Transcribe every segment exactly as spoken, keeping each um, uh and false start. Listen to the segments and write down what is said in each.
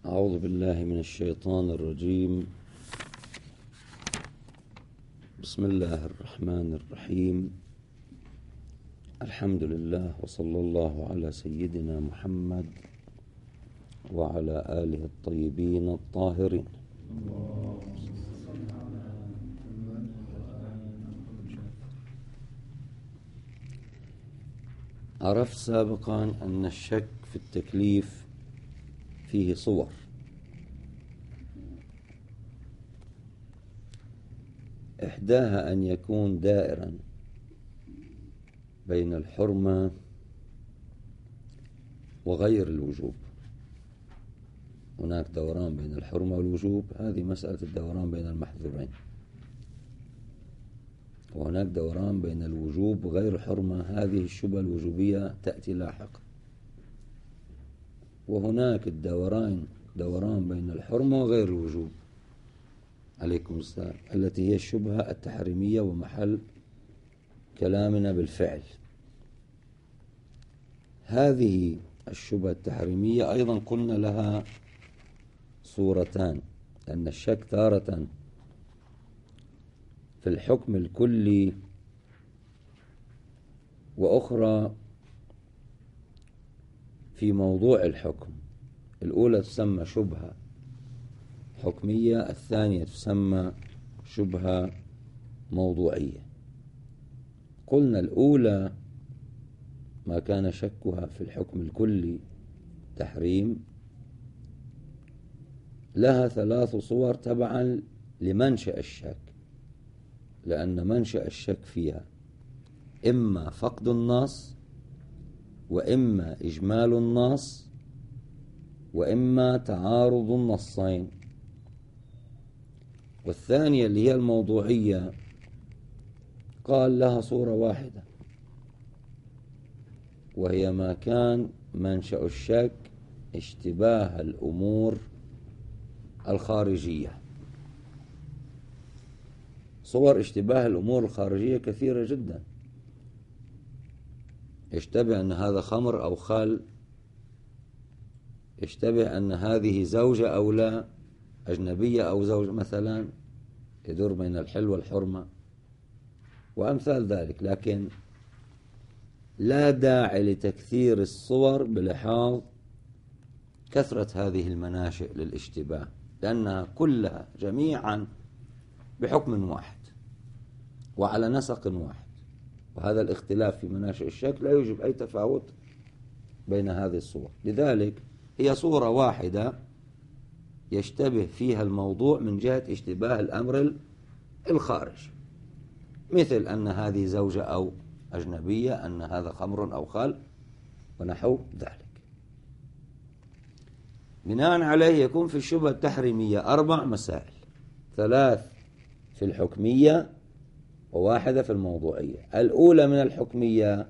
أعوذ بالله من الشيطان الرجيم. بسم الله الرحمن الرحيم. الحمد لله وصلى الله على سيدنا محمد وعلى آله الطيبين الطاهرين. عرفت سابقا أن الشك في التكليف فيه صور. إحداها أن يكون دائرا بين الحرمة وغير الوجوب. هناك دوران بين الحرمة والوجوب، هذه مسألة الدوران بين المحذورين، وهناك دوران بين الوجوب وغير الحرمة، هذه الشبهة الوجوبية تأتي لاحقا. وهناك الدوران دوران بين الحرمة وغير الوجوب عليكم السلام، التي هي الشبهة التحريمية ومحل كلامنا بالفعل. هذه الشبهة التحريمية أيضا قلنا لها صورتان، لأن الشك تارة في الحكم الكلي وأخرى في موضوع الحكم. الأولى تسمى شبهة حكمية، الثانية تسمى شبهة موضوعية. قلنا الأولى ما كان شكها في الحكم الكلي تحريم لها ثلاث صور تبعا لمنشأ الشك، لأن منشأ الشك فيها إما فقد النص، وإما إجمال النص، وإما تعارض النصين. والثانية اللي هي الموضوعية قال لها صورة واحدة، وهي ما كان منشأ الشك اشتباه الأمور الخارجية. صور اشتباه الأمور الخارجية كثيرة جدا. يشتبه أن هذا خمر أو خل، يشتبه أن هذه زوجة أو لا، أجنبية أو زوجة مثلا، يدور بين الحل والحرمة وأمثال ذلك. لكن لا داعي لتكثير الصور بلحاظ كثرة هذه المناشئ للاشتباه، لأنها كلها جميعا بحكم واحد وعلى نسق واحد، وهذا الاختلاف في مناشئ الشك لا يوجب أي تفاوت بين هذه الصور. لذلك هي صورة واحدة يشتبه فيها الموضوع من جهة اشتباه الأمر الخارج، مثل أن هذه زوجة أو أجنبية، أن هذا خمر أو خل ونحو ذلك. بناء عليه يكون في الشبهة التحريمية أربع مسائل، ثلاث في الحكمية وواحدة في الموضوعية. الأولى من الحكمية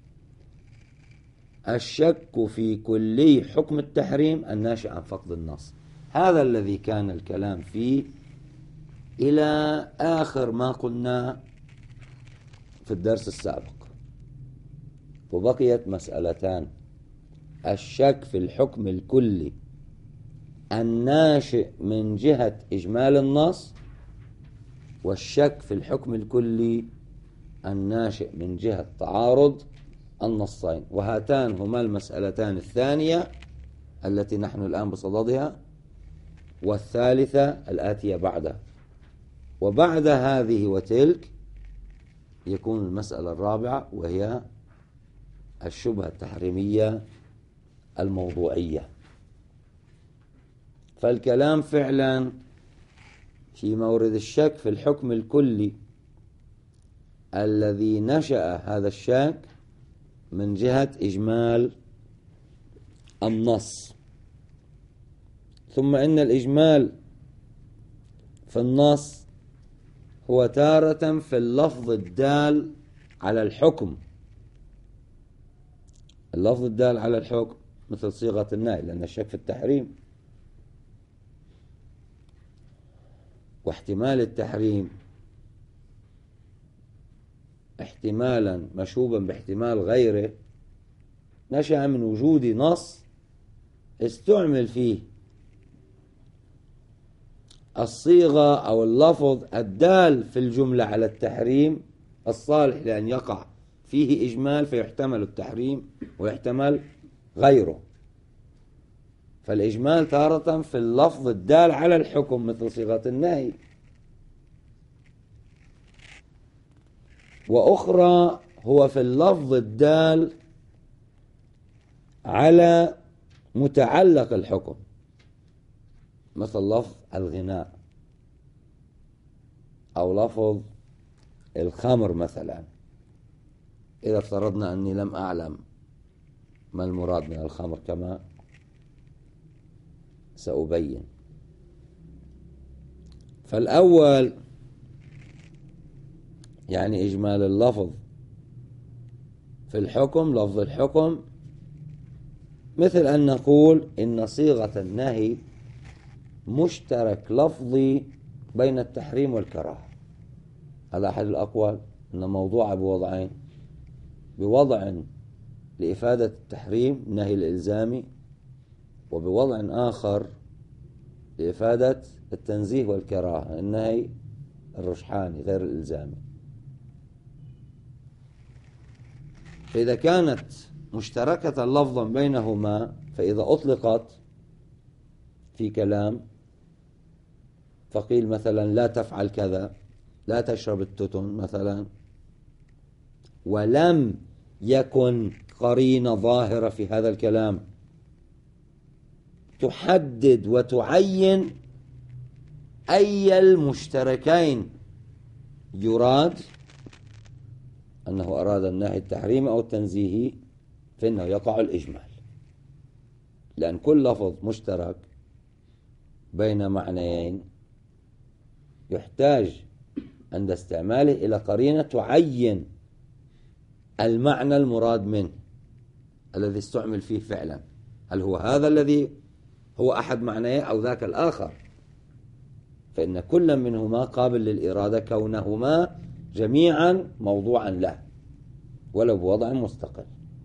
الشك في كلي حكم التحريم الناشئ عن فقد النص. هذا الذي كان الكلام فيه إلى آخر ما قلنا في الدرس السابق، وبقيت مسألتان: الشك في الحكم الكلي الناشئ من جهة إجمال النص، والشك في الحكم الكلي الناشئ من جهة تعارض النصين. وهاتان هما المسألتان الثانية التي نحن الآن بصددها، والثالثة الآتية بعدها. وبعد هذه وتلك يكون المسألة الرابعة، وهي الشبهة التحريمية الموضوعية. فالكلام فعلا في مورد الشك في الحكم الكلي الذي نشأ هذا الشك من جهة إجمال النص. ثم إن الإجمال في النص هو تارة في اللفظ الدال على الحكم، اللفظ الدال على الحكم مثل صيغة النهي، لأن الشك في التحريم، واحتمال التحريم احتمالا مشوبا باحتمال غيره نشأ من وجود نص استعمل فيه الصيغة أو اللفظ الدال في الجملة على التحريم الصالح لأن يقع فيه إجمال فيحتمل التحريم ويحتمل غيره. فالإجمال تارة في اللفظ الدال على الحكم مثل صيغة النهي، وأخرى هو في اللفظ الدال على متعلق الحكم مثل لفظ الغناء أو لفظ الخمر مثلا. إذا افترضنا أني لم أعلم ما المراد من الخمر كما سأبين. فالأول يعني إجمال اللفظ في الحكم، لفظ الحكم، مثل أن نقول إن صيغة النهي مشترك لفظي بين التحريم والكراهة. هذا أحد الأقوال، أن موضوع بوضعين: بوضع لإفادة التحريم النهي الإلزامي، وبوضع آخر لإفادة التنزيه والكراهة النهي الرجحاني غير الإلزامي. فإذا كانت مشتركة لفظا بينهما، فإذا أطلقت في كلام فقيل مثلا لا تفعل كذا، لا تشرب التتن مثلا، ولم يكن قرينة ظاهرة في هذا الكلام تحدد وتعين أي المشتركين يراد، أنه أراد النهي التحريم أو التنزيهي، فإنه يقع الإجمال، لأن كل لفظ مشترك بين معنيين يحتاج عند استعماله إلى قرينة تعين المعنى المراد منه الذي استعمل فيه فعلا، هل هو هذا الذي هو أحد معنيه أو ذاك الآخر. فإن كل منهما قابل للإرادة كونهما جميعا موضوعا له ولو بوضع مستقل.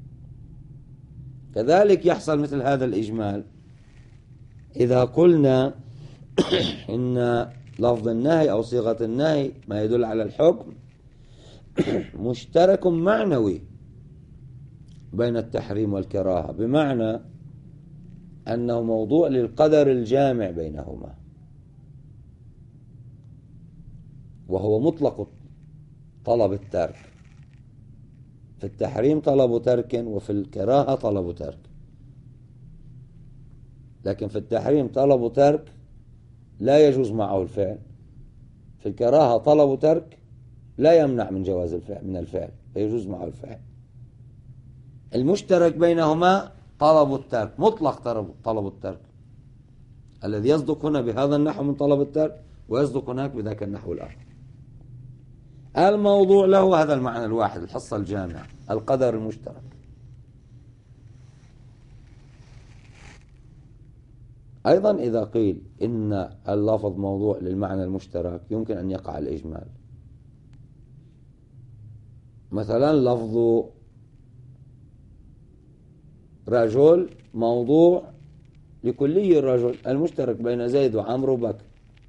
كذلك يحصل مثل هذا الإجمال إذا قلنا إن لفظ النهي أو صيغة النهي ما يدل على الحكم مشترك معنوي بين التحريم والكراهة، بمعنى أنه موضوع للقدر الجامع بينهما، وهو مطلق طلب الترك. في التحريم طلب ترك، وفي الكراهة طلب ترك. لكن في التحريم طلب ترك لا يجوز معه الفعل، في الكراهة طلب ترك لا يمنع من جواز الفعل من الفعل فيجوز معه الفعل. المشترك بينهما طلب الترك، مطلق طلب الترك، الذي يصدق هنا بهذا النحو من طلب الترك ويصدق هناك بذاك النحو الآخر. الموضوع له هذا المعنى الواحد، الحصة الجامعة، القدر المشترك. أيضا إذا قيل إن اللفظ موضوع للمعنى المشترك يمكن أن يقع الإجمال. مثلا لفظ رجل موضوع لكلي الرجل المشترك بين زيد وعمرو وبكر،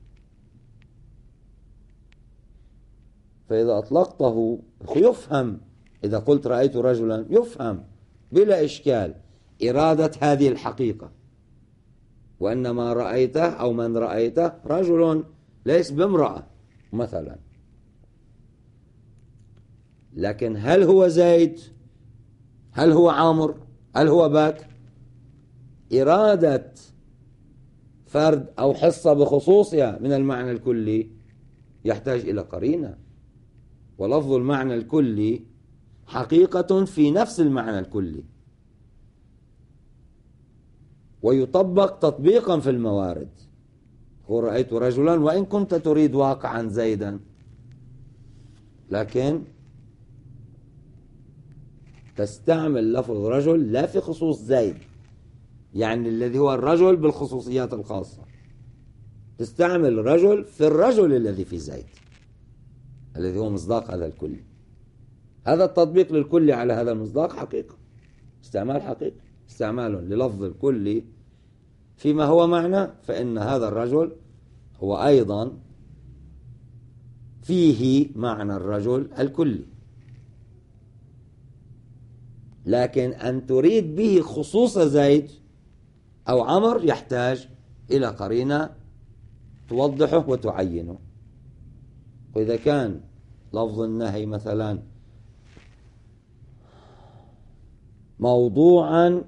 فإذا أطلقته يفهم، إذا قلت رأيت رجلا يفهم بلا إشكال إرادة هذه الحقيقة، وأن ما رأيته أو من رأيته رجل ليس بامرأة مثلا. لكن هل هو زيد؟ هل هو عمرو؟ هل هو بكر؟ إرادة فرد أو حصة بخصوصها من المعنى الكلي يحتاج إلى قرينة، ولفظ المعنى الكلي حقيقة في نفس المعنى الكلي، ويطبق تطبيقا في الموارد. هو رأيت رجلا وإن كنت تريد واقعا زيدا، لكن تستعمل لفظ رجل لا في خصوص زيد، يعني الذي هو الرجل بالخصوصيات الخاصة، تستعمل رجل في الرجل الذي في زيد الذي هو مصداق هذا الكل. هذا التطبيق للكل على هذا المصداق حقيقة، استعمال حقيقي، استعمال للفظ الكلي فيما هو معنى، فإن هذا الرجل هو أيضا فيه معنى الرجل الكلي، لكن أن تريد به خصوص زيد أو عمر يحتاج إلى قرينة توضحه وتعينه. وإذا كان لفظ النهي مثلا موضوعا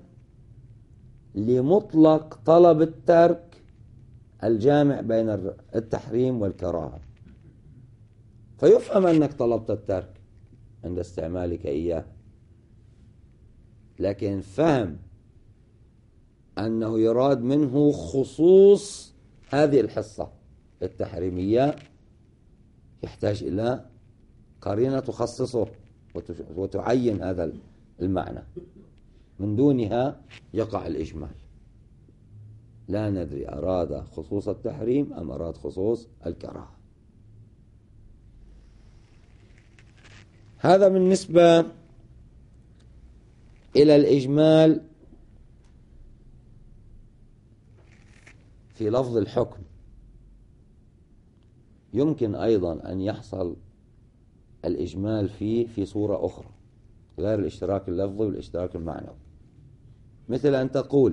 لمطلق طلب الترك الجامع بين التحريم والكراهة، فيفهم أنك طلبت الترك عند استعمالك إياه، لكن فهم أنه يراد منه خصوص هذه الحصة التحريمية يحتاج إلى قرينة تخصصه وتعين هذا المعنى، من دونها يقع الإجمال، لا ندري أراد خصوص التحريم أم أراد خصوص الكراهة. هذا بالنسبة إلى الإجمال في لفظ الحكم. يمكن أيضا أن يحصل الإجمال فيه في صورة أخرى غير الاشتراك اللفظي والاشتراك المعنوي، مثل أن تقول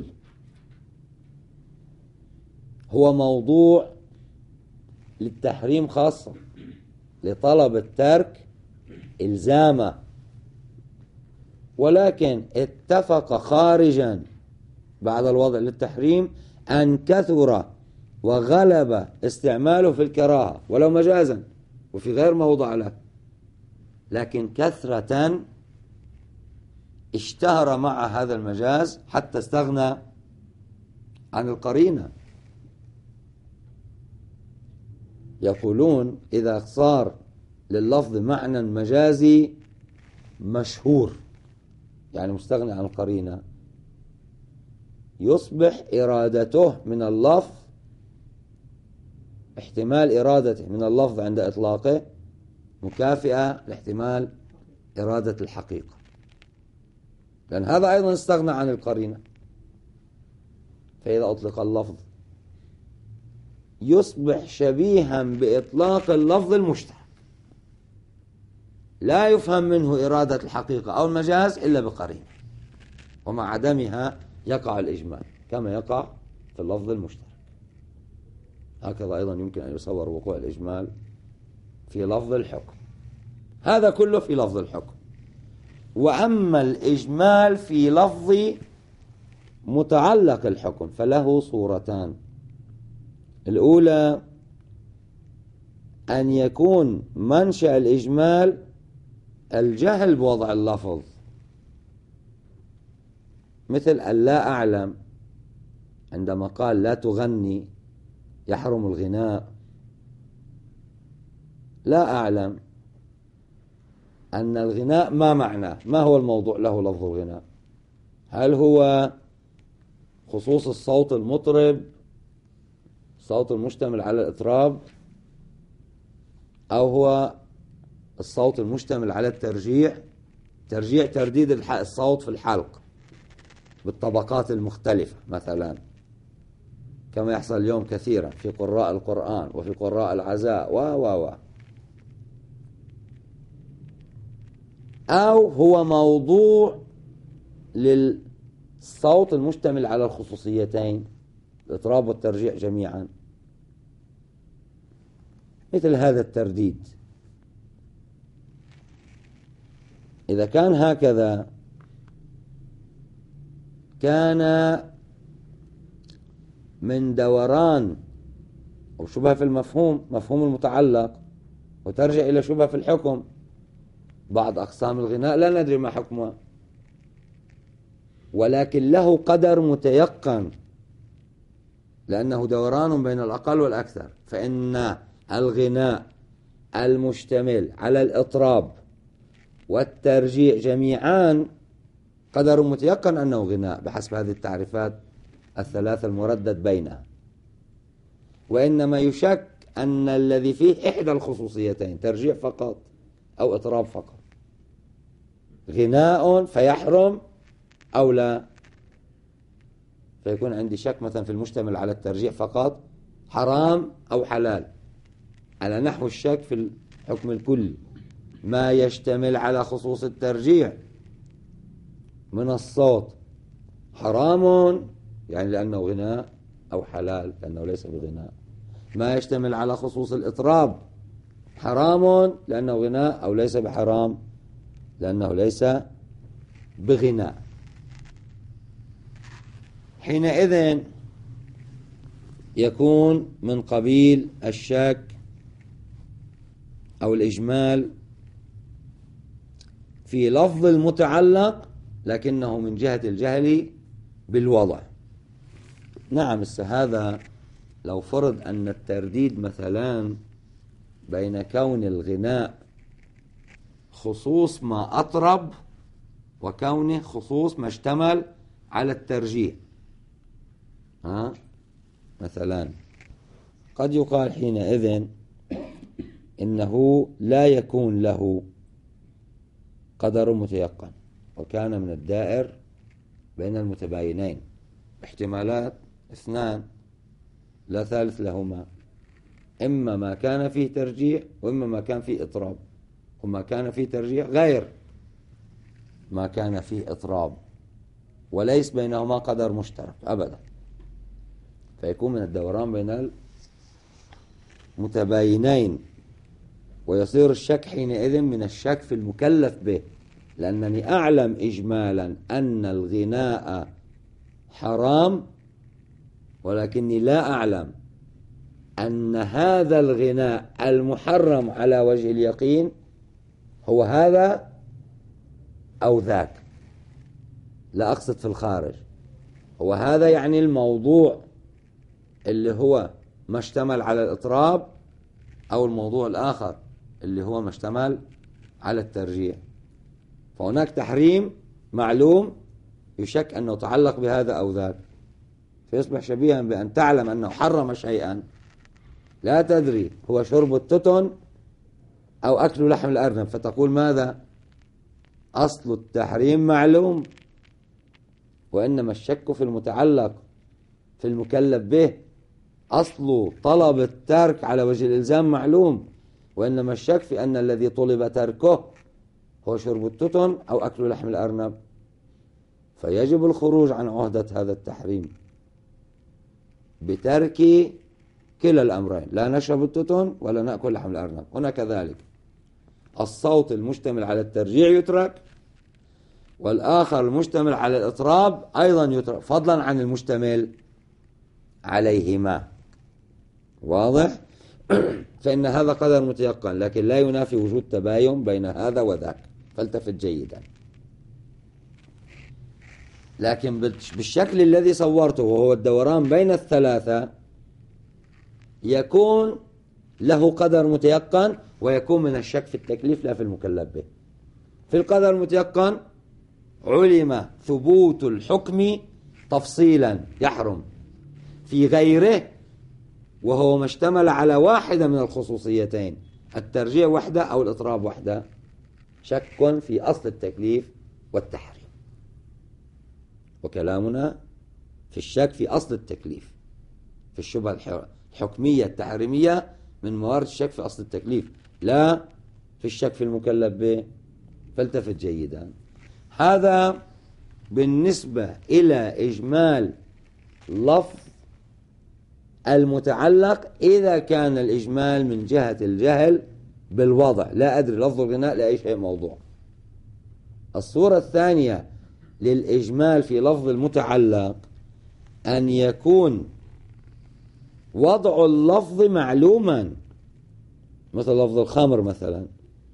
هو موضوع للتحريم خاصة لطلب الترك إلزامه، ولكن اتفق خارجا بعد الوضع للتحريم أن كثر وغلب استعماله في الكراهة ولو مجازا وفي غير موضع له، لكن كثرة اشتهر مع هذا المجاز حتى استغنى عن القرينة. يقولون إذا صار لللفظ معنى مجازي مشهور يعني مستغني عن القرينة، يصبح إرادته من اللفظ احتمال إرادته من اللفظ عند إطلاقه مكافئة لاحتمال إرادة الحقيقة، لأن هذا أيضا استغنى عن القرينة. فإذا أطلق اللفظ يصبح شبيها بإطلاق اللفظ المشترك، لا يفهم منه إرادة الحقيقة أو المجاز إلا بقرينة، ومع عدمها يقع الإجمال كما يقع في اللفظ المشترك. هكذا أيضا يمكن أن يصور وقوع الإجمال في لفظ الحكم. هذا كله في لفظ الحكم. وأما الإجمال في لفظ متعلق الحكم فله صورتان. الأولى أن يكون منشأ الإجمال الجهل بوضع اللفظ، مثل أن لا أعلم عندما قال لا تغني يحرم الغناء، لا أعلم أن الغناء ما معناه، ما هو الموضوع له لفظ الغناء؟ هل هو خصوص الصوت المطرب، الصوت المشتمل على الإطراب، أو هو الصوت المشتمل على الترجيع، ترجيع ترديد الصوت في الحلق بالطبقات المختلفة مثلا، كما يحصل اليوم كثيرا في قراء القرآن وفي قراء العزاء و و و أو هو موضوع للصوت المشتمل على الخصوصيتين الإطراب والترجيع جميعا، مثل هذا الترديد. إذا كان هكذا كان من دوران أو شبهة في المفهوم، مفهوم المتعلق، وترجع إلى شبهة في الحكم. بعض أقسام الغناء لا ندري ما حكمها، ولكن له قدر متيقن لأنه دوران بين الأقل والأكثر. فإن الغناء المشتمل على الإطراب والترجيع جميعان قدر متيقن أنه غناء بحسب هذه التعريفات الثلاثة المردد بينها، وإنما يشك أن الذي فيه إحدى الخصوصيتين ترجيع فقط أو إطراب فقط غناء فيحرم أو لا، فيكون عندي شك مثلا في المشتمل على الترجيع فقط حرام أو حلال على نحو الشك في الحكم الكلي، ما يشتمل على خصوص الترجيح من الصوت حرام يعني لأنه غناء، أو حلال لأنه ليس بغناء. ما يشتمل على خصوص الإطراب حرام لأنه غناء، أو ليس بحرام لأنه ليس بغناء. حينئذ يكون من قبيل الشك أو الإجمال في لفظ المتعلق، لكنه من جهة الجهل بالوضع. نعم، هذا لو فرض أن الترديد مثلا بين كون الغناء خصوص ما أطرب وكونه خصوص ما اشتمل على الترجيح، ها مثلا قد يقال حينئذ إنه لا يكون له قدر متيقن، وكان من الدائر بين المتباينين احتمالات اثنان لا ثالث لهما، إما ما كان فيه ترجيح وإما ما كان فيه إطراب، وما كان فيه ترجيح غير ما كان فيه إطراب، وليس بينهما قدر مشترك أبدا، فيكون من الدوران بين المتباينين، ويصير الشك حينئذ من الشك في المكلف به، لأنني أعلم إجمالا أن الغناء حرام، ولكني لا أعلم أن هذا الغناء المحرم على وجه اليقين هو هذا أو ذاك، لا أقصد في الخارج، هو هذا يعني الموضوع اللي هو ما اشتمل على الإطراب، أو الموضوع الآخر اللي هو ما اشتمل على الترجيح. فهناك تحريم معلوم يشك أنه يتعلق بهذا أو ذاك، فيصبح شبيها بأن تعلم أنه حرم شيئا لا تدري هو شرب التتن أو أكل لحم الأرنب، فتقول ماذا؟ أصل التحريم معلوم، وإنما الشك في المتعلق في المكلف به، أصل طلب الترك على وجه الإلزام معلوم، وإنما الشك في أن الذي طلب تركه هو شرب التتن أو أكل لحم الأرنب، فيجب الخروج عن عهدة هذا التحريم بترك كلا الأمرين، لا نشرب التتن ولا نأكل لحم الأرنب. هنا كذلك الصوت المشتمل على الترجيع يترك، والآخر المشتمل على الإطراب أيضا يترك، فضلا عن المشتمل عليهما. واضح؟ فإن هذا قدر متيقن، لكن لا ينافي وجود تباين بين هذا وذاك، فالتفت جيدا. لكن بالشكل الذي صورته وهو الدوران بين الثلاثة يكون له قدر متيقن، ويكون من الشك في التكليف لا في المكلف به. في القدر المتيقن علم ثبوت الحكم تفصيلا يحرم، في غيره وهو ما اشتمل على واحدة من الخصوصيتين، الترجيع وحده أو الإطراب وحده، شك في أصل التكليف والتحريم. وكلامنا في الشك في أصل التكليف، في الشبهة الحكمية التحريمية من موارد الشك في أصل التكليف، لا في الشك في المكلف به، فالتفت جيدا. هذا بالنسبة إلى إجمال لفظ المتعلق، إذا كان الإجمال من جهة الجهل بالوضع، لا أدري لفظ الغناء لأي شيء موضوع. الصورة الثانية للإجمال في لفظ المتعلق أن يكون وضع اللفظ معلوما، مثل لفظ الخمر مثلا،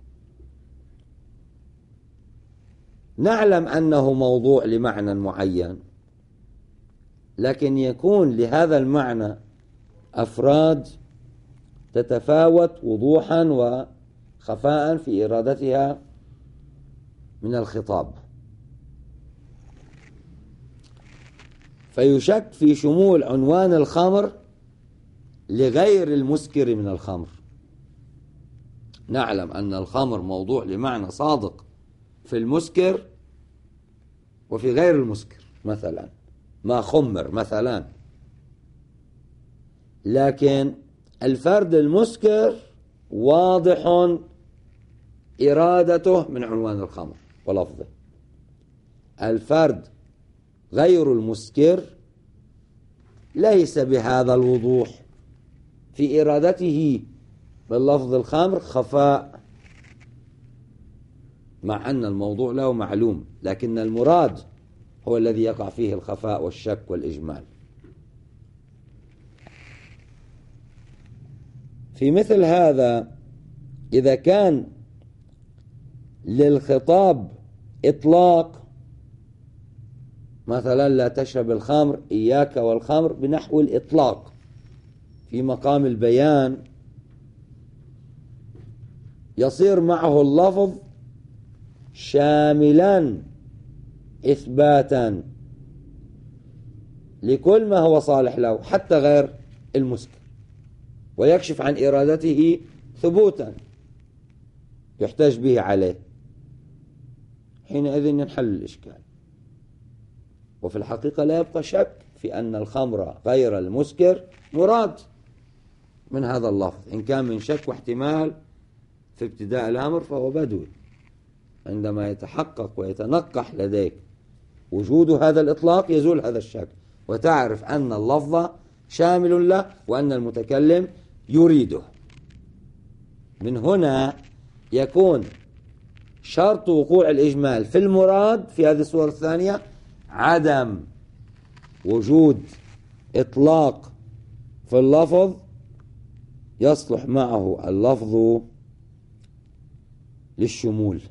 نعلم أنه موضوع لمعنى معين، لكن يكون لهذا المعنى أفراد تتفاوت وضوحا وخفاء في إرادتها من الخطاب، فيشك في شمول عنوان الخمر لغير المسكر من الخمر. نعلم أن الخمر موضوع لمعنى صادق في المسكر وفي غير المسكر، مثلا ما خمر مثلا، لكن الفرد المسكر واضح إرادته من عنوان الخمر ولفظه. الفرد غير المسكر ليس بهذا الوضوح في إرادته باللفظ الخمر خفاء، مع أن الموضوع له معلوم، لكن المراد هو الذي يقع فيه الخفاء والشك والإجمال. في مثل هذا إذا كان للخطاب إطلاق، مثلا لا تشرب الخمر، إياك والخمر، بنحو الإطلاق في مقام البيان، يصير معه اللفظ شاملا إثباتا لكل ما هو صالح له حتى غير المسكر، ويكشف عن إرادته ثبوتا يحتاج به عليه، حينئذ ينحل الإشكال. وفي الحقيقة لا يبقى شك في أن الخمر غير المسكر مراد من هذا اللفظ. إن كان من شك واحتمال في ابتداء الأمر فهو بدوي، عندما يتحقق ويتنقح لديك وجود هذا الإطلاق يزول هذا الشك، وتعرف أن اللفظ شامل له وأن المتكلم يريده. من هنا يكون شرط وقوع الإجمال في المراد في هذه الصورة الثانية عدم وجود إطلاق في اللفظ يصلح معه اللفظ للشمول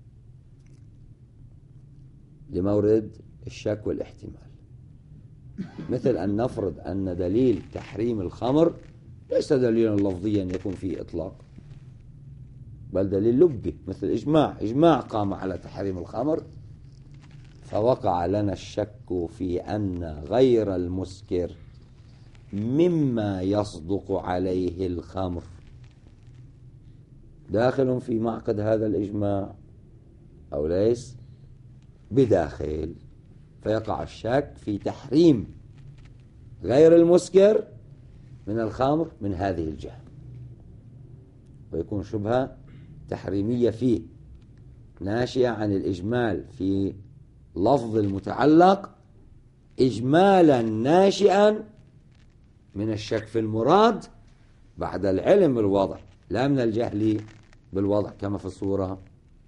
لمورد الشك والاحتمال. مثل أن نفرض أن دليل تحريم الخمر ليس دليلا لفظيا يكون فيه إطلاق، بل دليل لبي مثل إجماع إجماع قام على تحريم الخمر، فوقع لنا الشك في أن غير المسكر مما يصدق عليه الخمر داخل في معقد هذا الإجماع أو ليس بداخل، فيقع الشك في تحريم غير المسكر من الخمر من هذه الجهة، ويكون شبهة تحريمية فيه ناشئة عن الإجمال في لفظ المتعلق، إجمالا ناشئا من الشك في المراد بعد العلم بالوضع، لا من الجهل بالوضع كما في الصورة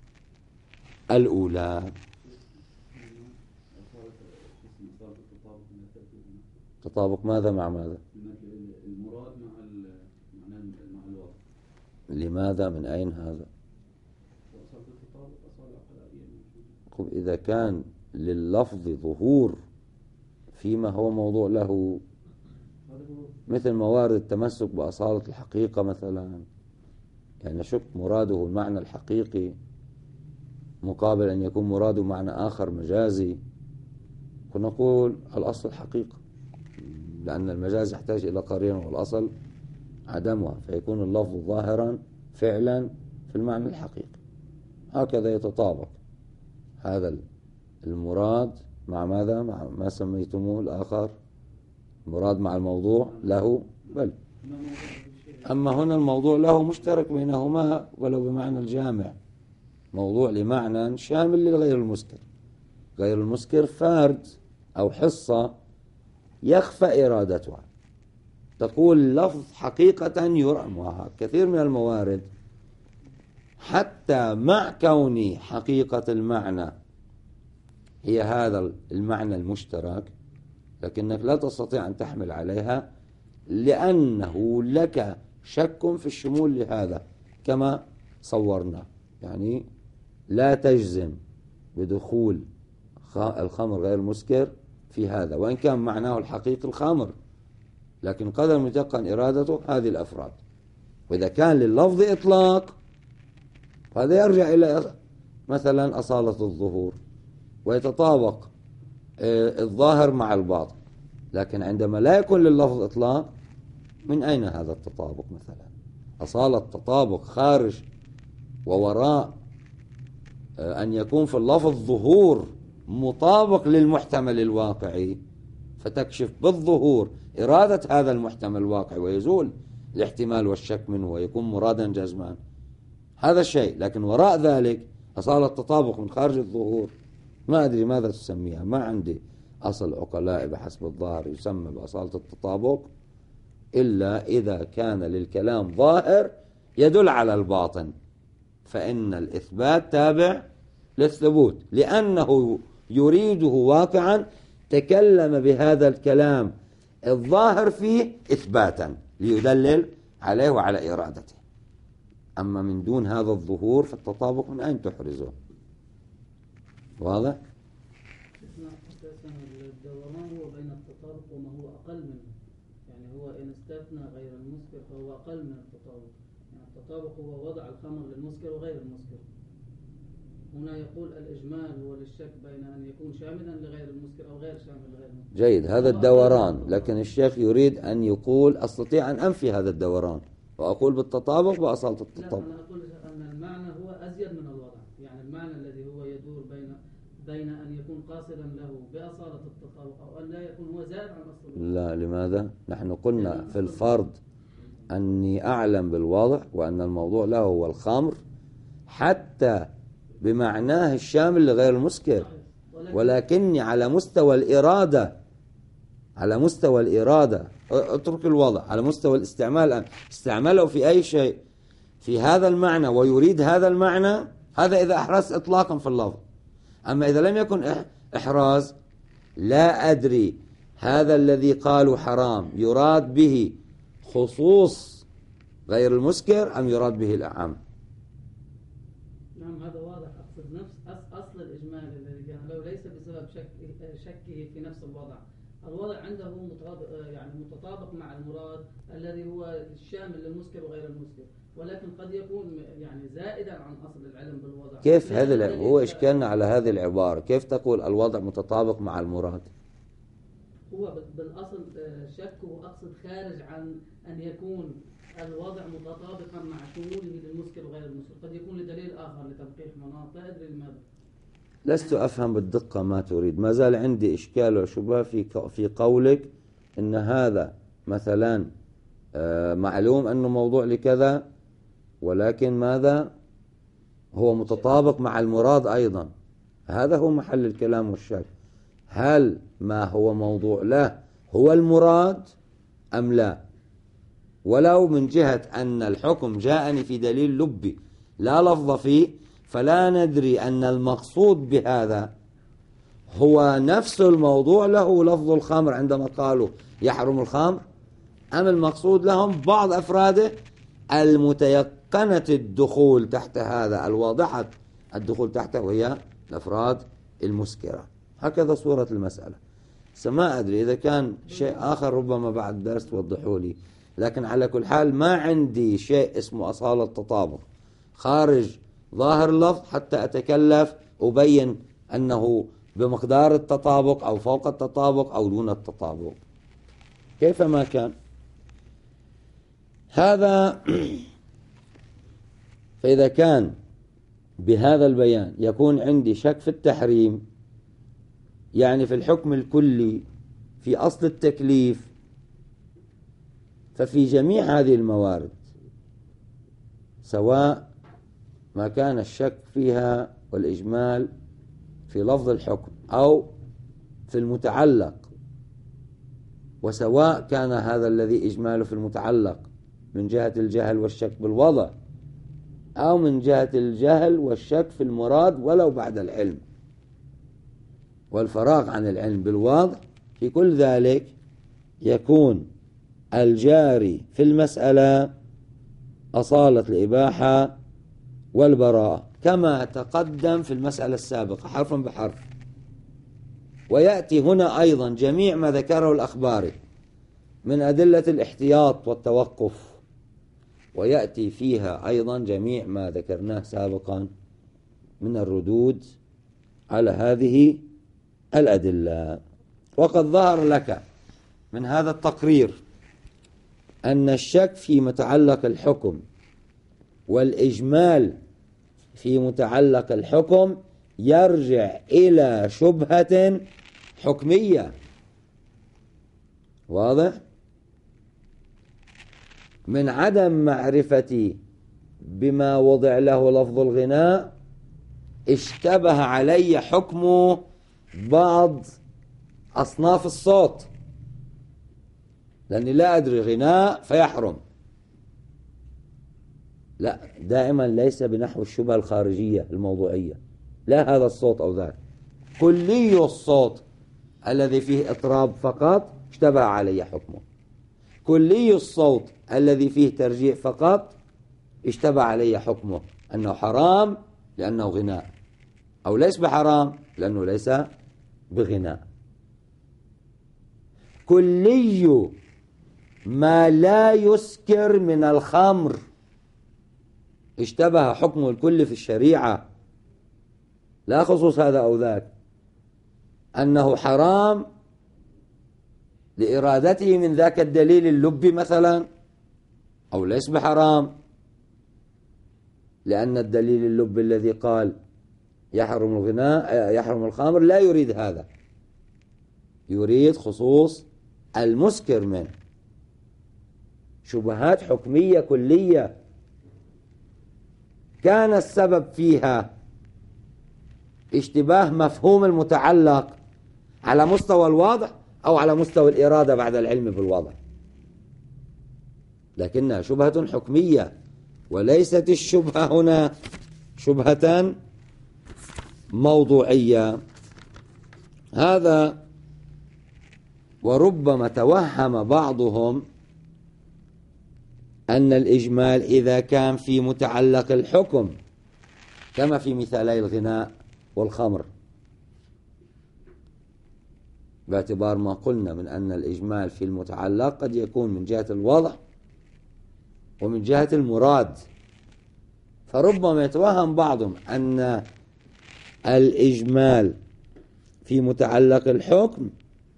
الأولى. تطابق ماذا مع ماذا؟ المراد مع مع الوضع. لماذا؟ من أين هذا؟ إذا كان لللفظ ظهور فيما هو موضوع له، مثل موارد التمسك بأصالة الحقيقة مثلا، يعني نشك مراده المعنى الحقيقي مقابل أن يكون مراده معنى آخر مجازي، فنقول الأصل الحقيقة، لأن المجاز يحتاج إلى قرينة والأصل عدمها، فيكون اللفظ ظاهرا فعلا في المعنى الحقيقي. هكذا يتطابق هذا المراد مع ماذا؟ مع ما سميتموه الآخر مراد مع الموضوع له، بل أما هنا الموضوع له مشترك بينهما ولو بمعنى الجامع، موضوع لمعنى شامل لغير المسكر. غير المسكر فرد أو حصة يخفى إرادتها، تقول لفظ حقيقة يرى كثير من الموارد حتى مع كون حقيقة المعنى هي هذا المعنى المشترك، لكنك لا تستطيع أن تحمل عليها لأنه لك شك في الشمول لهذا كما صورنا، يعني لا تجزم بدخول الخمر غير المسكر في هذا، وإن كان معناه الحقيقي الخمر، لكن قدر متيقن إرادته هذه الأفراد. وإذا كان لللفظ إطلاق فهذا يرجع إلى مثلا أصالة الظهور ويتطابق الظاهر مع الباطن، لكن عندما لا يكون لللفظ إطلاق من أين هذا التطابق؟ مثلا أصالة تطابق خارج ووراء أن يكون في اللفظ ظهور مطابق للمحتمل الواقعي، فتكشف بالظهور إرادة هذا المحتمل الواقع ويزول الاحتمال والشك منه ويكون مرادا جزما، هذا الشيء. لكن وراء ذلك أصالة التطابق من خارج الظهور ما أدري ماذا تسميها، ما عندي أصل عقلاء بحسب الظاهر يسمى بأصالة التطابق إلا إذا كان للكلام ظاهر يدل على الباطن، فإن الإثبات تابع للثبوت، لأنه يريده واقعا تكلم بهذا الكلام الظاهر فيه إثباتا ليدلل عليه وعلى إرادته. أما من دون هذا الظهور فالتطابق من أين تحرزه؟ واضح؟ الدوران هو بين التطابق وما هو أقل منه، يعني هو إن استثنى غير المسكر فهو أقل من التطابق. يعني التطابق هو وضع الخمر للمسكر وغير المسكر. هنا يقول الإجمال هو للشك بين أن يكون شاملا لغير المسكر أو غير شامل لغير المسكر. جيد، هذا الدوران، لكن الشيخ يريد أن يقول أستطيع أن أنفي هذا الدوران وأقول بالتطابق بأصالة التطابق. لا، أنا أقول أن المعنى هو أزيد من الوضع، يعني المعنى الذي هو يدور بين بين أن يكون قاصدا له بأصالة التطابق أو أن لا يكون هو زائد عن أصل. لا، لماذا؟ نحن قلنا في الفرض أني أعلم بالوضع وأن الموضوع له هو الخمر حتى بمعناه الشامل لغير المسكر، ولكني على مستوى الإرادة على مستوى الإرادة اترك الوضع، على مستوى الاستعمال استعمله في أي شيء في هذا المعنى ويريد هذا المعنى، هذا إذا أحرز إطلاقا في اللفظ. أما إذا لم يكن إحراز لا أدري هذا الذي قالوا حرام يراد به خصوص غير المسكر أم يراد به الأعم. نعم، هذا واضح. أقصد نفس أصل الإجمال الذي كان لو ليس بسبب شك شكه في نفس الوضع. الوضع عنده متطابق، يعني متطابق مع المراد الذي هو الشامل للمسكر وغير المسكر، ولكن قد يكون يعني زائدا عن أصل العلم بالوضع. كيف هذا هو إشكالنا على هذه العبارة؟ كيف تقول الوضع متطابق مع المراد؟ هو بالأصل شكه أقصد خارج عن أن يكون الوضع متطابقا مع شموله للمسكر وغير المسكر، قد يكون لدليل آخر لتنقيح مناط، لا أدري لماذا. لست أفهم بالدقة ما تريد، ما زال عندي إشكال وشبهة في في قولك إن هذا مثلا معلوم أنه موضوع لكذا ولكن ماذا هو متطابق مع المراد أيضا. هذا هو محل الكلام والشك، هل ما هو موضوع له هو المراد أم لا؟ ولو من جهة أن الحكم جاءني في دليل لبي لا لفظ فيه، فلا ندري أن المقصود بهذا هو نفس الموضوع له لفظ الخمر عندما قالوا يحرم الخمر، أم المقصود لهم بعض أفراده المتيقنة الدخول تحت هذا، الواضحة الدخول تحته، وهي الأفراد المسكرة. هكذا صورة المسألة. سما أدري إذا كان شيء آخر ربما بعد الدرس توضحوا لي، لكن على كل حال ما عندي شيء اسمه أصالة التطابق خارج ظاهر اللفظ حتى أتكلف أبين أنه بمقدار التطابق أو فوق التطابق أو دون التطابق كيفما كان هذا. فإذا كان بهذا البيان يكون عندي شك في التحريم، يعني في الحكم الكلي في أصل التكليف، ففي جميع هذه الموارد سواء ما كان الشك فيها والإجمال في لفظ الحكم أو في المتعلق، وسواء كان هذا الذي إجماله في المتعلق من جهة الجهل والشك بالوضع أو من جهة الجهل والشك في المراد ولو بعد العلم والفراغ عن العلم بالوضع، في كل ذلك يكون الجاري في المسألة أصالة الإباحة والبراءة كما تقدم في المسألة السابقة حرفا بحرف. ويأتي هنا أيضا جميع ما ذكره الأخباري من أدلة الاحتياط والتوقف، ويأتي فيها أيضا جميع ما ذكرناه سابقا من الردود على هذه الأدلة. وقد ظهر لك من هذا التقرير أن الشك في متعلق الحكم والإجمال في متعلق الحكم يرجع إلى شبهة حكمية واضح؟ من عدم معرفتي بما وضع له لفظ الغناء اشتبه علي حكم بعض أصناف الصوت، لأني لا أدري غناء فيحرم. لا، دائما ليس بنحو الشبهة الخارجية الموضوعية، لا هذا الصوت أو ذاك. كلي الصوت الذي فيه إطراب فقط اشتبه علي حكمه، كلي الصوت الذي فيه ترجيع فقط اشتبه علي حكمه أنه حرام لأنه غناء، أو ليس بحرام لأنه ليس بغناء. كلي ما لا يسكر من الخمر اشتبه حكمه الكل في الشريعة، لا خصوص هذا أو ذاك، أنه حرام لإرادته من ذاك الدليل اللبي مثلا، أو ليس بحرام لأن الدليل اللبي الذي قال يحرم الغناء يحرم الخمر لا يريد هذا، يريد خصوص المسكر منه. شبهات حكمية كلية كان السبب فيها اشتباه مفهوم المتعلق على مستوى الوضع أو على مستوى الإرادة بعد العلم بالوضع، لكنها شبهة حكمية، وليست الشبهة هنا شبهة موضوعية. هذا وربما توهم بعضهم أن الإجمال إذا كان في متعلق الحكم كما في مثالي الغناء والخمر، باعتبار ما قلنا من أن الإجمال في المتعلق قد يكون من جهة الوضع ومن جهة المراد، فربما يتوهم بعضهم أن الإجمال في متعلق الحكم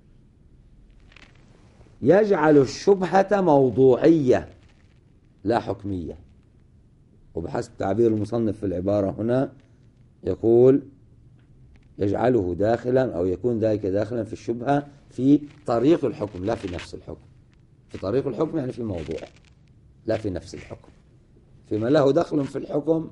يجعل الشبهة موضوعية لا حكمية، وبحسب تعبير المصنف في العبارة هنا يقول يجعله داخلا أو يكون ذلك داخلا في الشبهة في طريق الحكم لا في نفس الحكم. في طريق الحكم يعني في الموضوع لا في نفس الحكم، فيما له دخل في الحكم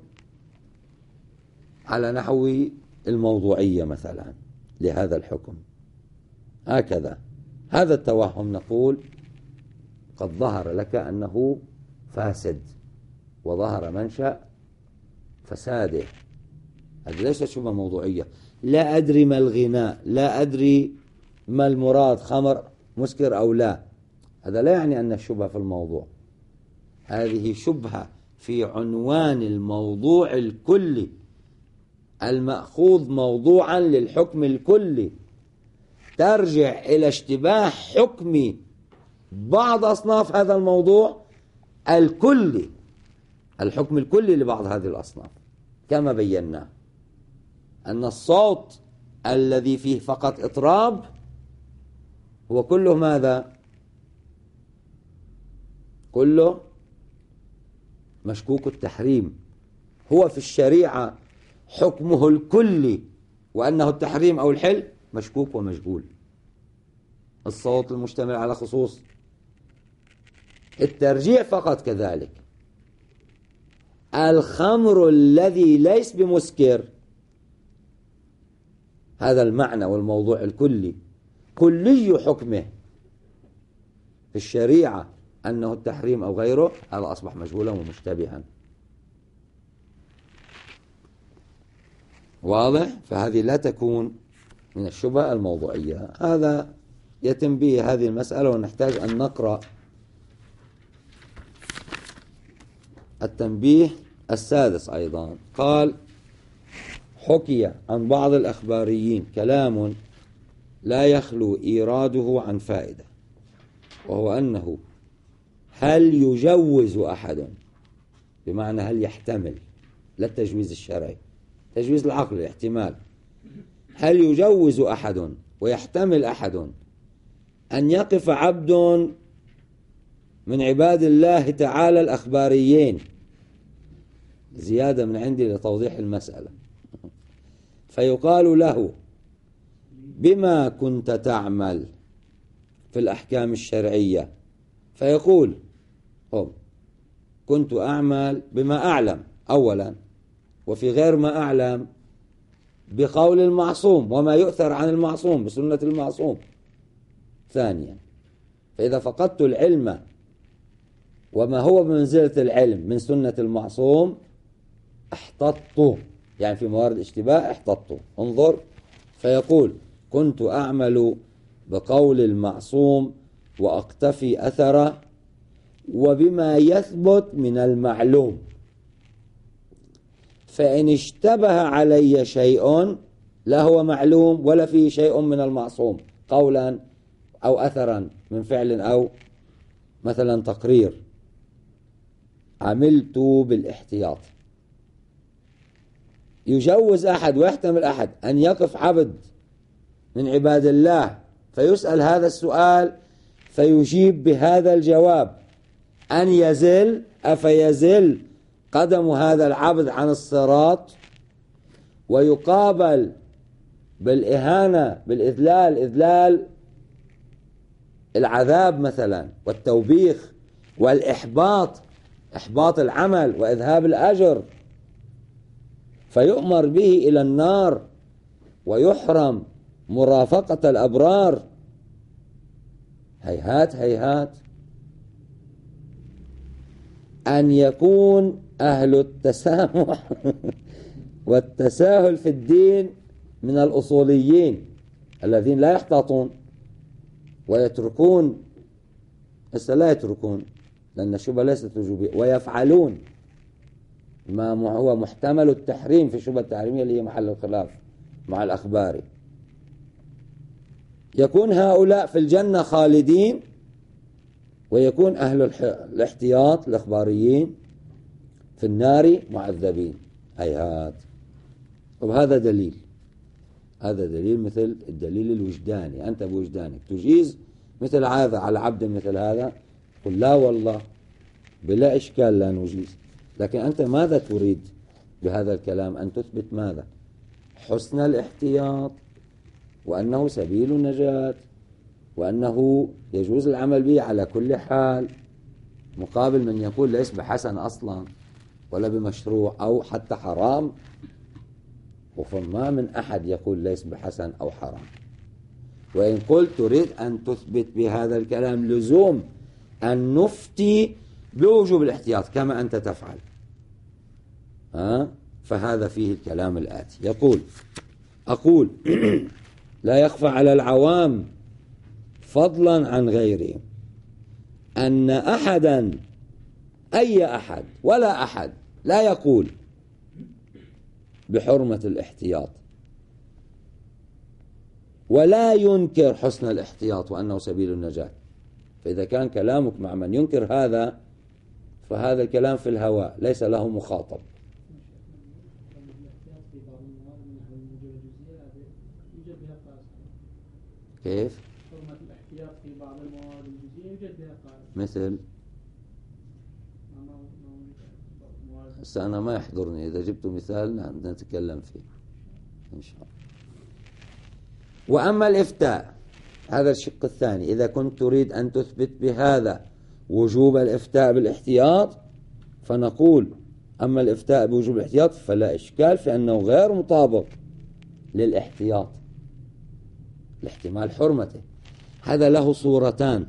على نحو الموضوعية مثلا لهذا الحكم. هكذا هذا التوهم نقول قد ظهر لك أنه فاسد وظهر منشأ فساده. هذه ليست شبهة موضوعية. لا أدري ما الغناء، لا أدري ما المراد، خمر مسكر أو لا، هذا لا يعني أن الشبهة في الموضوع، هذه شبهة في عنوان الموضوع الكلي المأخوذ موضوعا للحكم الكلي، ترجع إلى اشتباه حكم بعض أصناف هذا الموضوع الكلي، الحكم الكلي لبعض هذه الأصناف، كما بينا أن الصوت الذي فيه فقط إطراب هو كله ماذا؟ كله مشكوك التحريم، هو في الشريعة حكمه الكلي وأنه التحريم أو الحل مشكوك ومجهول. الصوت المشتمل على خصوص، الترجيع فقط كذلك. الخمر الذي ليس بمسكر هذا المعنى والموضوع الكلي كلي حكمه في الشريعة أنه التحريم أو غيره، هذا أصبح مجهولا ومشتبها. واضح؟ فهذه لا تكون من الشبهة الموضوعية. هذا يتم به هذه المسألة، ونحتاج أن نقرأ التنبيه السادس أيضا. قال: حكي عن بعض الأخباريين كلام لا يخلو إيراده عن فائدة، وهو أنه هل يجوز أحد، بمعنى هل يحتمل، لا التجويز الشرعي، تجويز العقل الاحتمال، هل يجوز أحد ويحتمل أحد أن يقف عبد من عباد الله تعالى الأخباريين، زيادة من عندي لتوضيح المسألة، فيقال له: بما كنت تعمل؟ في الأحكام الشرعية، فيقول هم كنت أعمل بما أعلم أولا، وفي غير ما أعلم بقول المعصوم وما يؤثر عن المعصوم بسنة المعصوم ثانيا. فإذا فقدت العلم وما هو بمنزلة العلم من سنة المعصوم احتطت، يعني في موارد اشتباه احتطت. انظر، فيقول كنت أعمل بقول المعصوم وأقتفي أثره وبما يثبت من المعلوم، فإن اشتبه علي شيء لا هو معلوم ولا فيه شيء من المعصوم قولا أو أثرا من فعل أو مثلا تقرير، عملت بالاحتياط. يجوز أحد ويحتمل أحد أن يقف عبد من عباد الله فيسأل هذا السؤال فيجيب بهذا الجواب، أن يزل أفيزل قدم هذا العبد عن الصراط ويقابل بالإهانة بالإذلال، إذلال العذاب مثلا والتوبيخ والإحباط، إحباط العمل وإذهاب الأجر، فيؤمر به إلى النار ويحرم مرافقة الأبرار. هيهات هيهات أن يكون أهل التسامح والتساهل في الدين من الأصوليين الذين لا يحتاطون ويتركون، بس لا يتركون لأن الشبهة ليست وجوبية، ويفعلون ما هو محتمل التحريم في الشبهة التحريمية اللي هي محل الخلاف مع الأخبار. يكون هؤلاء في الجنة خالدين، ويكون أهل الاحتياط الأخباريين في النار معذبين. هيهات. وهذا دليل، هذا دليل مثل الدليل الوجداني. أنت بوجدانك تجيز مثل هذا على عبد مثل هذا، قل لا والله بلا إشكال لا نجيز. لكن أنت ماذا تريد بهذا الكلام؟ أن تثبت ماذا؟ حسن الاحتياط، وأنه سبيل النجاة، وأنه يجوز العمل به على كل حال، مقابل من يقول ليس بحسن أصلا ولا بمشروع أو حتى حرام. وفما من أحد يقول ليس بحسن أو حرام. وإن قلت تريد أن تثبت بهذا الكلام لزوم أن نفتي بوجوب الاحتياط كما أنت تفعل، ها؟ فهذا فيه الكلام الآتي. يقول أقول لا يخفى على العوام فضلا عن غيرهم أن أحدا أي أحد ولا أحد لا يقول بحرمة الاحتياط ولا ينكر حسن الاحتياط وأنه سبيل النجاة. فإذا كان كلامك مع من ينكر هذا فهذا الكلام في الهواء ليس له مخاطب. كيف؟ حرمة الاحتياط في بعض المواد الجزئية يوجد بها قاعدة. مثل بس أنا ما يحضرني، إذا جبت مثال نعم نتكلم فيه إن شاء الله. وأما الإفتاء هذا الشق الثاني، إذا كنت تريد أن تثبت بهذا وجوب الإفتاء بالاحتياط فنقول أما الإفتاء بوجوب الاحتياط فلا إشكال في أنه غير مطابق للاحتياط لاحتمال حرمته. هذا له صورتان،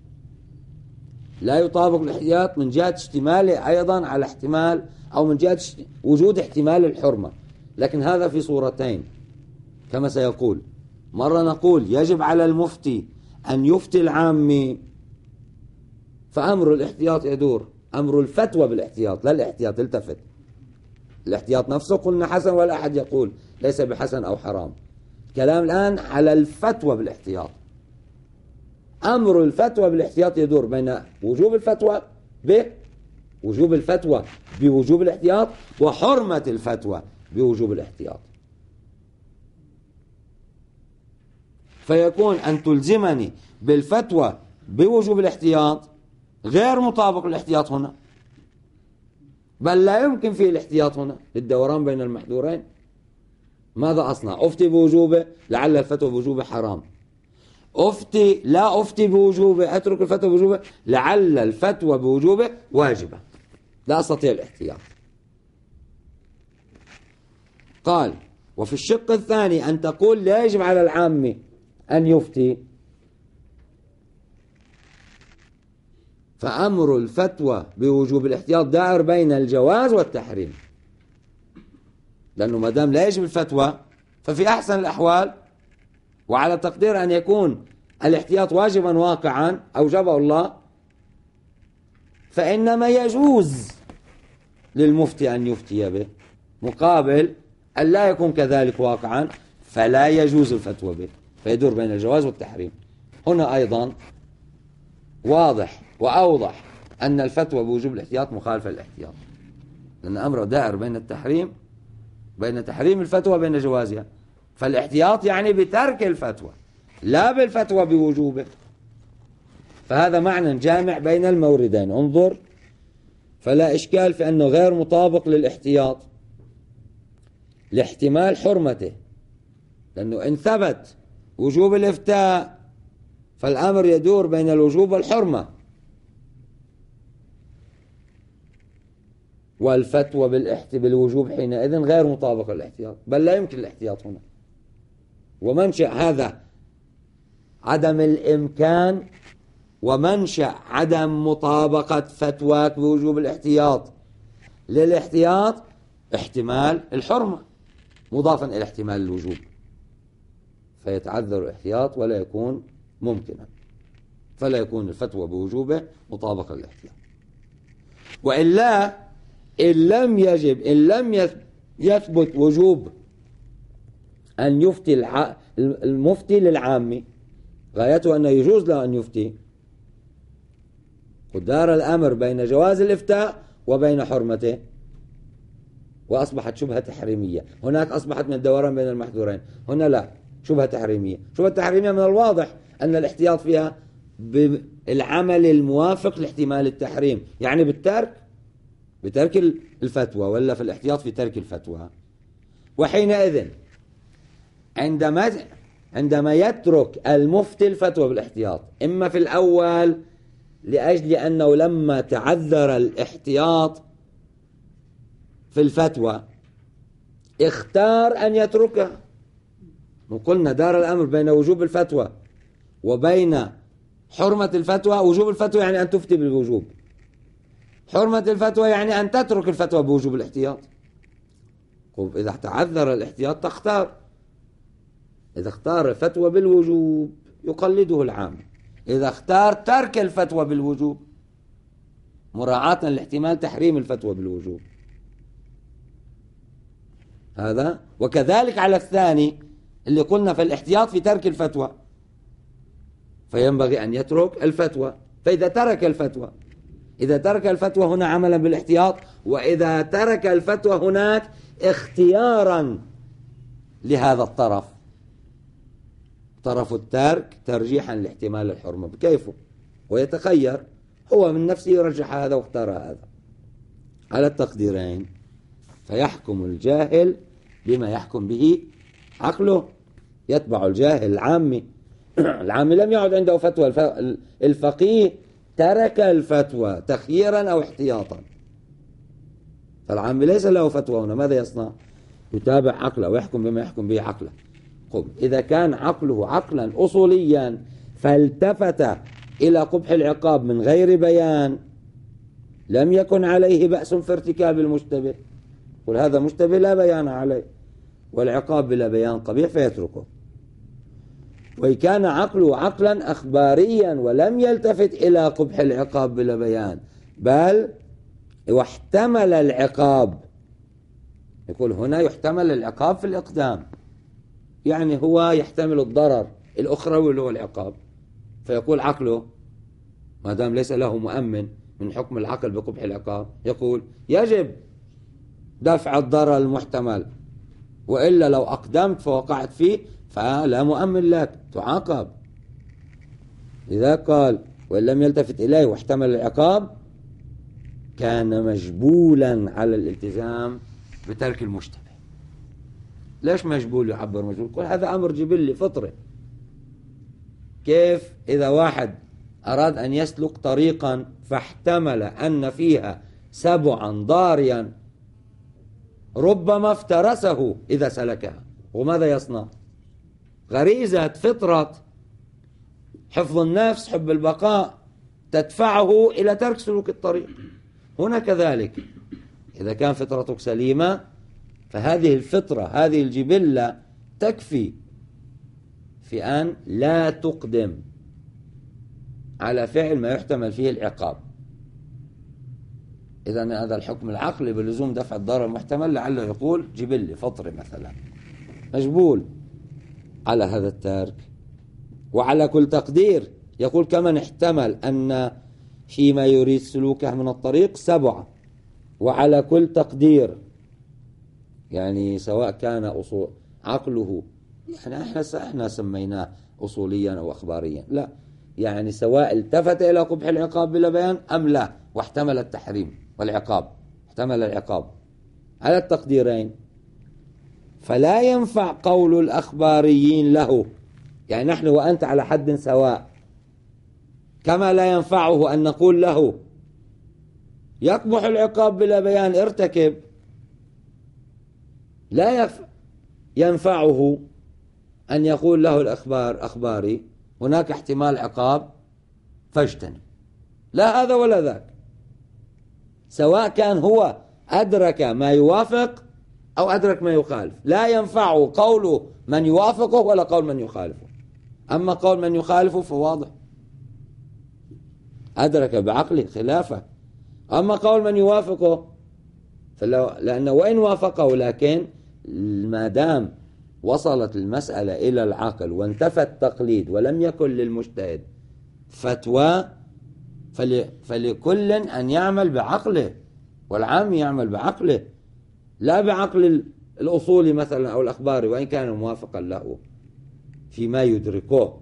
لا يطابق الاحتياط من جهة اشتماله أيضا على احتمال أو من جهة وجود احتمال الحرمة، لكن هذا في صورتين كما سيقول. مرة نقول يجب على المفتي أن يفتي العامي فأمر الاحتياط يدور، أمر الفتوى بالاحتياط لا الاحتياط. التفت، الاحتياط نفسه قلنا حسن ولا أحد يقول ليس بحسن أو حرام. كلام الآن على الفتوى بالاحتياط. أمر الفتوى بالاحتياط يدور بين وجوب الفتوى بوجوب الفتوى بوجوب الاحتياط وحرمة الفتوى بوجوب الاحتياط. فيكون أن تلزمني بالفتوى بوجوب الاحتياط غير مطابق الاحتياط هنا، بل لا يمكن فيه الاحتياط هنا للدوران بين المحذورين. ماذا أصنع؟ أفتي بوجوبه لعل الفتوى بوجوبه حرام، أفتي لا أفتي بوجوبه، أترك الفتوى بوجوبه لعل الفتوى بوجوبه واجبة، لا أستطيع الاحتياط. قال: وفي الشق الثاني أن تقول لا يجب على العام أن يفتي، فأمر الفتوى بوجوب الاحتياط دائر بين الجواز والتحريم، لأنه ما دام لا يجب الفتوى ففي أحسن الأحوال وعلى تقدير أن يكون الاحتياط واجبا واقعا أوجبه الله، فإنما يجوز للمفتي أن يفتي به، مقابل أن لا يكون كذلك واقعا فلا يجوز الفتوى به، فيدور بين الجواز والتحريم. هنا أيضا واضح وأوضح أن الفتوى بوجوب الاحتياط مخالفة للاحتياط، لأن أمره دائر بين التحريم بين تحريم الفتوى بين جوازها، فالاحتياط يعني بترك الفتوى لا بالفتوى بوجوبه، فهذا معنى جامع بين الموردين. انظر: فلا إشكال في أنه غير مطابق للاحتياط لاحتمال حرمته، لأنه إن ثبت وجوب الإفتاء فالأمر يدور بين الوجوب والحرمة، والفتوى بالوجوب حينئذ غير مطابقة للاحتياط، بل لا يمكن الاحتياط هنا. ومنشأ هذا عدم الإمكان ومنشأ عدم مطابقة فتواك بوجوب الاحتياط للاحتياط احتمال الحرمة مضافا إلى احتمال الوجوب، فيتعذر الاحتياط ولا يكون ممكنا، فلا يكون الفتوى بوجوبه مطابقة للاحتياط. وإلا إن لم يجب إن لم يثبت وجوب أن يفتي المفتي للعامي، غايته أنه يجوز له أن يفتي، ودار الأمر بين جواز الإفتاء وبين حرمته، وأصبحت شبهة تحريمية. هناك أصبحت من الدوران بين المحذورين، هنا لا، شبهة تحريمية. شبهة تحريمية من الواضح أن الاحتياط فيها بالعمل الموافق لاحتمال التحريم، يعني بالترك بترك الفتوى، ولا في الاحتياط في ترك الفتوى. وحينئذ عندما عندما يترك المفتي الفتوى بالاحتياط، إما في الأول لأجل أنه لما تعذر الاحتياط في الفتوى اختار أن يتركها، وقلنا دار الأمر بين وجوب الفتوى وبين حرمة الفتوى. وجوب الفتوى يعني أن تفتي بالوجوب، حرمة الفتوى يعني أن تترك الفتوى بوجوب الاحتياط. إذا تعذر الاحتياط تختار، إذا اختار الفتوى بالوجوب يقلده العام، إذا اختار ترك الفتوى بالوجوب مراعاة لاحتمال تحريم الفتوى بالوجوب. هذا. وكذلك على الثاني اللي قلنا في الاحتياط في ترك الفتوى، فينبغي أن يترك الفتوى. فإذا ترك الفتوى إذا ترك الفتوى هنا عملا بالاحتياط، وإذا ترك الفتوى هناك اختيارا لهذا الطرف، طرف الترك ترجيحا لاحتمال الحرمة بكيفه، ويتخير هو من نفسه يرجح هذا واختار هذا على التقديرين. فيحكم الجاهل بما يحكم به عقله، يتبع الجاهل العامي. العامي لم يعد عنده فتوى، الفقيه ترك الفتوى تخييرا أو احتياطا، فالعامي ليس له فتوى هنا. ماذا يصنع؟ يتابع عقله ويحكم بما يحكم به عقله. قم إذا كان عقله عقلا أصوليا فالتفت إلى قبح العقاب من غير بيان، لم يكن عليه بأس في ارتكاب المشتبه، قل هذا مشتبه لا بيان عليه، والعقاب بلا بيان قبيح فيتركه. وإن كان عقله عقلا أخباريا ولم يلتفت إلى قبح العقاب بلا بيان، بل واحتمل العقاب، يقول هنا يحتمل العقاب في الإقدام، يعني هو يحتمل الضرر الأخروي اللي هو العقاب، فيقول عقله ما دام ليس له مؤمن من حكم العقل بقبح العقاب، يقول يجب دفع الضرر المحتمل، وإلا لو أقدمت فوقعت فيه فلا مؤمن لك، تعاقب. إذا قال وإن لم يلتفت إليه واحتمل العقاب كان مجبولا على الالتزام بترك المشتبه. ليش مجبول؟ يعبر مجبول، يقول هذا أمر جبلي فطري، كيف إذا واحد أراد أن يسلك طريقا فاحتمل أن فيها سبعا ضاريا ربما افترسه إذا سلكها، وماذا يصنع؟ غريزة فطرة حفظ النفس حب البقاء تدفعه إلى ترك سلوك الطريق. هنا كذلك إذا كان فطرتك سليمة فهذه الفطرة هذه الجبلة تكفي في أن لا تقدم على فعل ما يحتمل فيه العقاب. إذن هذا الحكم العقلي بلزوم دفع الضرر المحتمل لعله يقول جبلي فطري مثلا مجبول على هذا الترك. وعلى كل تقدير يقول كمن احتمل أن فيما يريد سلوكه من الطريق سبعة، وعلى كل تقدير يعني سواء كان أصول عقله يعني احنا احنا سميناه أصوليا أو أخباريا، لا يعني سواء التفت إلى قبح العقاب بلا بيان أم لا واحتمل التحريم والعقاب احتمل العقاب على التقديرين، فلا ينفع قول الأخباريين له يعني نحن وأنت على حد سواء، كما لا ينفعه أن نقول له يقبح العقاب بلا بيان ارتكب، لا ينفعه أن يقول له الأخبار أخباري هناك احتمال عقاب فاجتنب، لا هذا ولا ذاك، سواء كان هو أدرك ما يوافق أو أدرك ما يخالف، لا ينفعه قول من يوافقه ولا قول من يخالفه. أما قول من يخالفه فواضح أدرك بعقله خلافه، أما قول من يوافقه فلو لأنه وإن وافقه لكن ما دام وصلت المسألة إلى العقل وانتفى التقليد ولم يكن للمجتهد فتوى فلكل أن يعمل بعقله، والعام يعمل بعقله لا بعقل الأصول مثلا أو الأخبار وإن كان موافقا له فيما يدركه.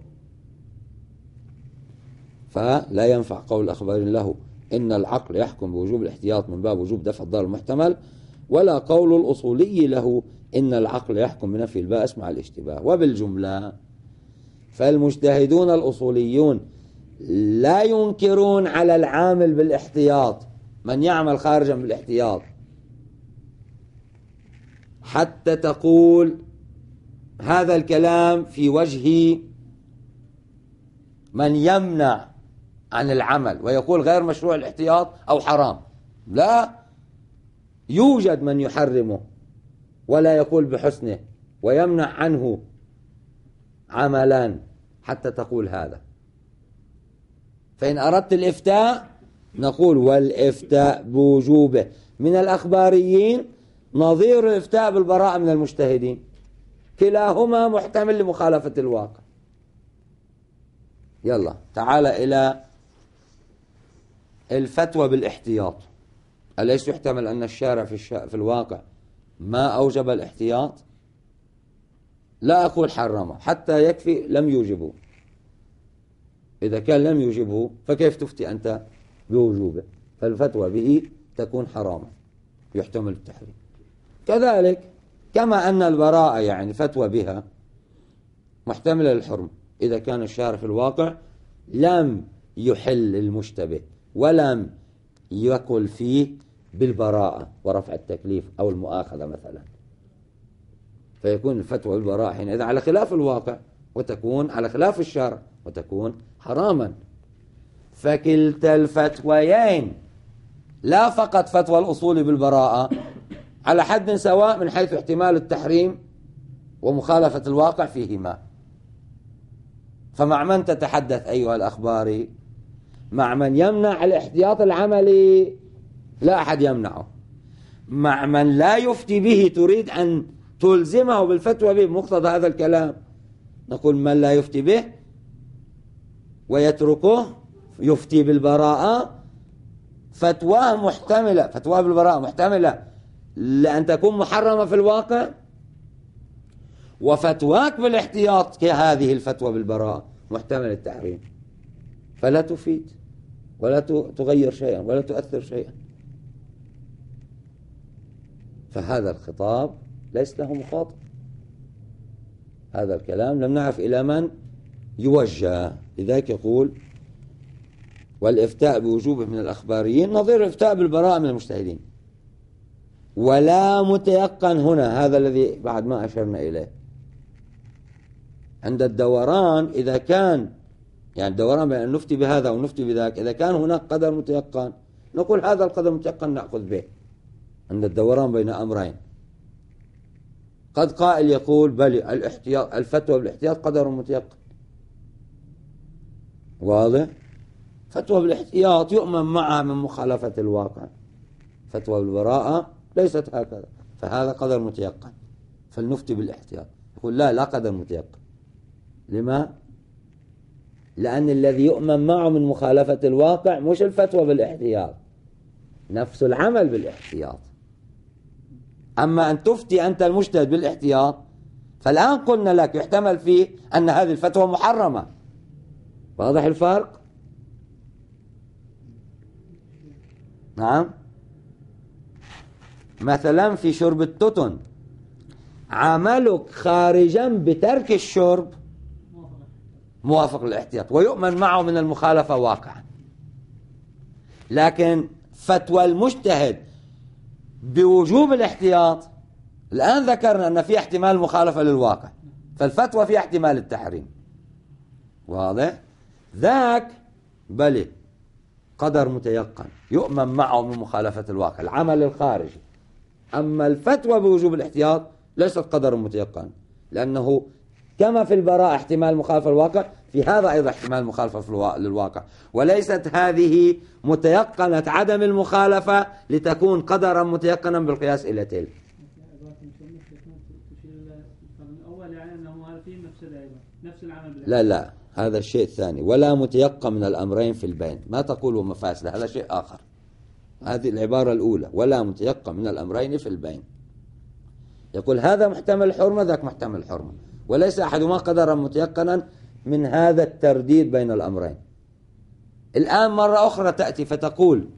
فلا ينفع قول الأخبار له إن العقل يحكم بوجوب الاحتياط من باب وجوب دفع الضرر المحتمل، ولا قول الأصولي له إن العقل يحكم بنفي البائس مع الاشتباه. وبالجملة فالمجتهدون الأصوليون لا ينكرون على العامل بالاحتياط من يعمل خارجا بالاحتياط حتى تقول هذا الكلام في وجه من يمنع عن العمل ويقول غير مشروع الاحتياط أو حرام، لا يوجد من يحرمه ولا يقول بحسنه ويمنع عنه عملا حتى تقول هذا. فإن أردت الإفتاء نقول والإفتاء بوجوبه من الأخباريين نظير الإفتاء بالبراءة من المجتهدين، كلاهما محتمل لمخالفة الواقع. يلا تعال إلى الفتوى بالاحتياط. أليس يحتمل أن الشارع في, الشا... في الواقع ما أوجب الاحتياط؟ لا أقول حرمه حتى يكفي لم يوجبه، إذا كان لم يوجبه فكيف تفتي أنت بوجوبه؟ فالفتوى به تكون حراما يحتمل التحريم. كذلك كما أن البراءة يعني فتوى بها محتملة للحرم إذا كان الشارع في الواقع لم يحل المشتبه ولم يقل فيه بالبراءة ورفع التكليف أو المؤاخذة مثلا، فيكون الفتوى بالبراءة حينئذ على خلاف الواقع وتكون على خلاف الشرع وتكون حراما. فكلتا الفتويين لا فقط فتوى الأصول بالبراءة على حد سواء من حيث احتمال التحريم ومخالفة الواقع فيهما. فمع من تتحدث أيها الأخباري؟ مع من يمنع الاحتياط العملي لا أحد يمنعه، مع من لا يفتي به تريد أن تلزمه بالفتوى به بمقتضى هذا الكلام نقول من لا يفتي به ويتركه يفتي بالبراءة فتواه محتملة، فتواه بالبراءة محتملة لأن تكون محرمة في الواقع، وفتواك بالاحتياط كهذه الفتوى بالبراءة محتمل التحريم، فلا تفيد ولا تغير شيئا ولا تؤثر شيئا. فهذا الخطاب ليس له مخاطب، هذا الكلام لم نعرف إلى من يوجه. لذلك يقول والإفتاء بوجوبه من الأخباريين نظير الإفتاء بالبراءة من المجتهدين. ولا متيقن هنا، هذا الذي بعد ما أشرنا إليه. عند الدوران إذا كان يعني الدوران بين أن نفتي بهذا ونفتي بذاك، إذا كان هناك قدر متيقن نقول هذا القدر المتيقن نأخذ به. عند الدوران بين أمرين، قد قائل يقول بل الاحتياط الفتوى بالاحتياط قدر متيقن، واضح؟ فتوى بالاحتياط يؤمن معها من مخالفة الواقع، فتوى بالبراءة ليست هكذا، فهذا قدر متيقن فلنفتي بالاحتياط. يقول لا لا قدر متيقن. لما؟ لأن الذي يؤمن معه من مخالفة الواقع مش الفتوى بالاحتياط، نفس العمل بالاحتياط. أما أن تفتي أنت المجتهد بالاحتياط فالآن قلنا لك يحتمل فيه أن هذه الفتوى محرمة. واضح الفرق؟ نعم. مثلا في شرب التتن عملك خارجا بترك الشرب موافق للاحتياط ويؤمن معه من المخالفة واقعا، لكن فتوى المجتهد بوجوب الاحتياط الآن ذكرنا أن في احتمال مخالفة للواقع، فالفتوى في احتمال التحريم. واضح؟ ذاك بل قدر متيقن يؤمن معه من مخالفة الواقع، العمل الخارجي. أما الفتوى بوجوب الاحتياط ليست قدر متيقن، لأنه كما في البراءة احتمال مخالفة الواقع، في هذا أيضا احتمال مخالفة للواقع، وليست هذه متيقنة عدم المخالفة لتكون قدرا متيقنا بالقياس إلى تلك. لا لا، هذا الشيء الثاني. ولا متيقن من الأمرين في البين، ما تقول مفاسد، هذا شيء آخر. هذه العبارة الأولى، ولا متيقن من الأمرين في البين. يقول هذا محتمل الحرمة ذاك محتمل الحرمة، وليس أحدهما قدرا متيقنا من هذا الترديد بين الأمرين. الآن مرة أخرى تأتي فتقول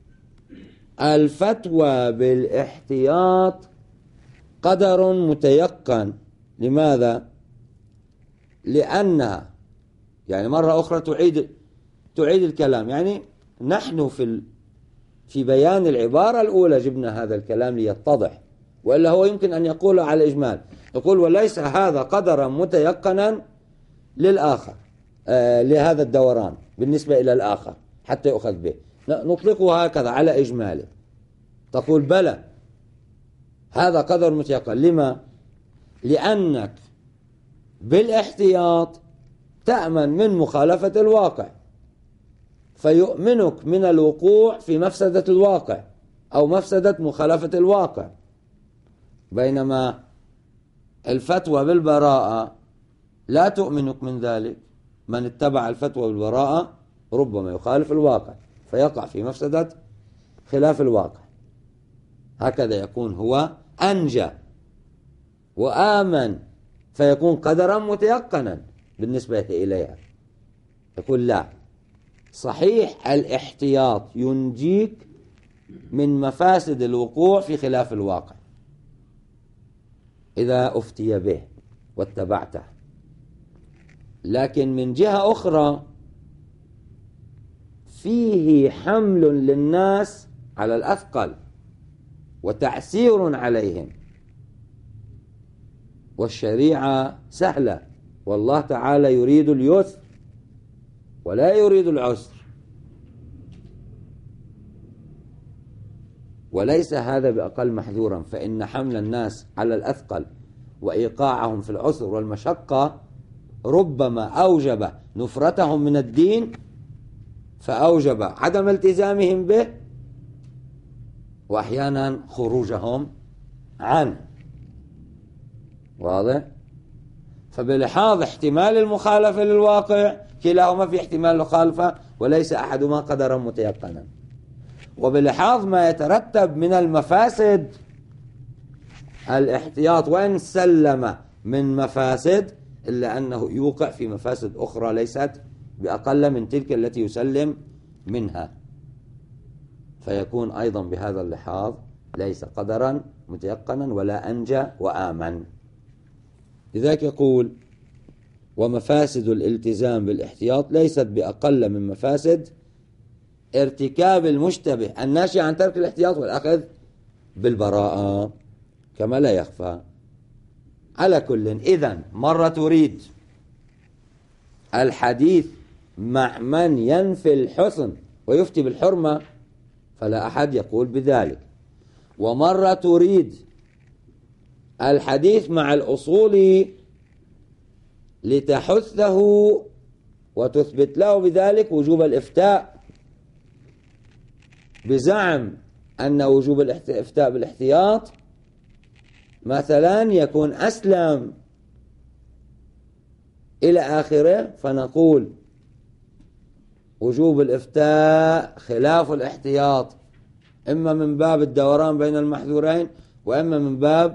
الفتوى بالاحتياط قدر متيقن. لماذا؟ لأنها يعني مرة أخرى تعيد تعيد الكلام. يعني نحن في ال... في بيان العبارة الأولى جبنا هذا الكلام ليتضح، وإلا هو يمكن أن يقول على الإجمال. يقول وليس هذا قدرا متيقنا للآخر، آه لهذا الدوران بالنسبة إلى الآخر حتى يؤخذ به، نطلقه هكذا على إجماله. تقول بلى هذا قدر متيقن. لما؟ لأنك بالاحتياط تأمن من مخالفة الواقع فيؤمنك من الوقوع في مفسدة الواقع أو مفسدة مخالفة الواقع، بينما الفتوى بالبراءة لا تؤمنك من ذلك. من اتبع الفتوى بالبراءة ربما يخالف الواقع فيقع في مفسدة خلاف الواقع. هكذا يكون هو أنجى وآمن، فيكون قدرا متيقنا بالنسبة إليها. يقول لا، صحيح الاحتياط ينجيك من مفاسد الوقوع في خلاف الواقع إذا أفتي به واتبعته، لكن من جهة أخرى فيه حمل للناس على الأثقل وتعسير عليهم، والشريعة سهلة، والله تعالى يريد اليسر ولا يريد العسر. وليس هذا بأقل محذورا، فإن حمل الناس على الأثقل وإيقاعهم في العسر والمشقة ربما أوجب نفرتهم من الدين فأوجب عدم التزامهم به، وأحيانا خروجهم عنه. واضح؟ فبلحاظ احتمال المخالفة للواقع كلاهما في احتمال المخالفة وليس أحدهما قدرا متيقنا، وبلحاظ ما يترتب من المفاسد الاحتياط وإن سلم من مفاسد إلا أنه يوقع في مفاسد أخرى ليست بأقل من تلك التي يسلم منها، فيكون أيضا بهذا اللحاظ ليس قدرا متيقنا ولا أنجى وآمن. لذلك يقول ومفاسد الالتزام بالاحتياط ليست بأقل من مفاسد ارتكاب المشتبه الناشئ عن ترك الاحتياط والأخذ بالبراءة كما لا يخفى. على كل، إذن مرة تريد الحديث مع من ينفي الحسن ويفتي بالحرمة فلا أحد يقول بذلك، ومرة تريد الحديث مع الأصول لتحثه وتثبت له بذلك وجوب الإفتاء بزعم أن وجوب الإفتاء بالاحتياط مثلا يكون أسلم إلى آخره، فنقول وجوب الإفتاء خلاف الاحتياط إما من باب الدوران بين المحذورين وإما من باب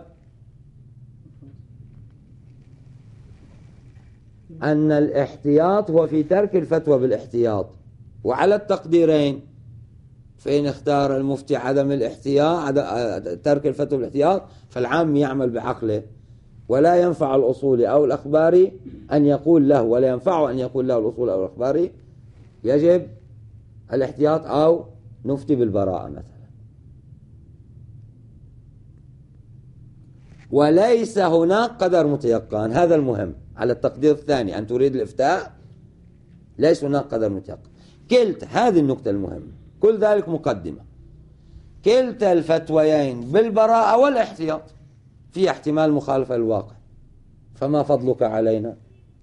أن الاحتياط هو في ترك الفتوى بالاحتياط. وعلى التقديرين فإن اختار المفتي عدم الاحتياط ترك الفتوى بالاحتياط فالعام يعمل بعقله، ولا ينفع الأصولي أو الأخباري أن يقول له، ولا ينفع أن يقول له الأصول أو الأخباري يجب الاحتياط أو نفتي بالبراءة مثلا. وليس هناك قدر متيقن، هذا المهم على التقدير الثاني أن تريد الإفتاء ليس هناك قدر متيقن. كلتا هذه النقطة المهمة، كل ذلك مقدمة، كلتا الفتويين بالبراءة والاحتياط في احتمال مخالفة للواقع، فما فضلك علينا؟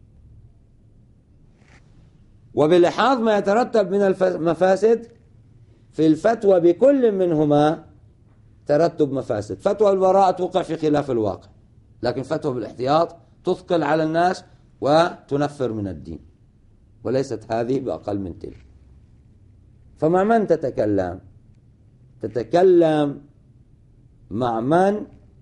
وبلحاظ ما يترتب من المفاسد في الفتوى بكل منهما ترتب مفاسد. فتوى البراءة توقع في خلاف الواقع، لكن فتوى بالاحتياط تثقل على الناس وتنفر من الدين، وليست هذه بأقل من تلك. فمع من تتكلم؟ تتكلم مع من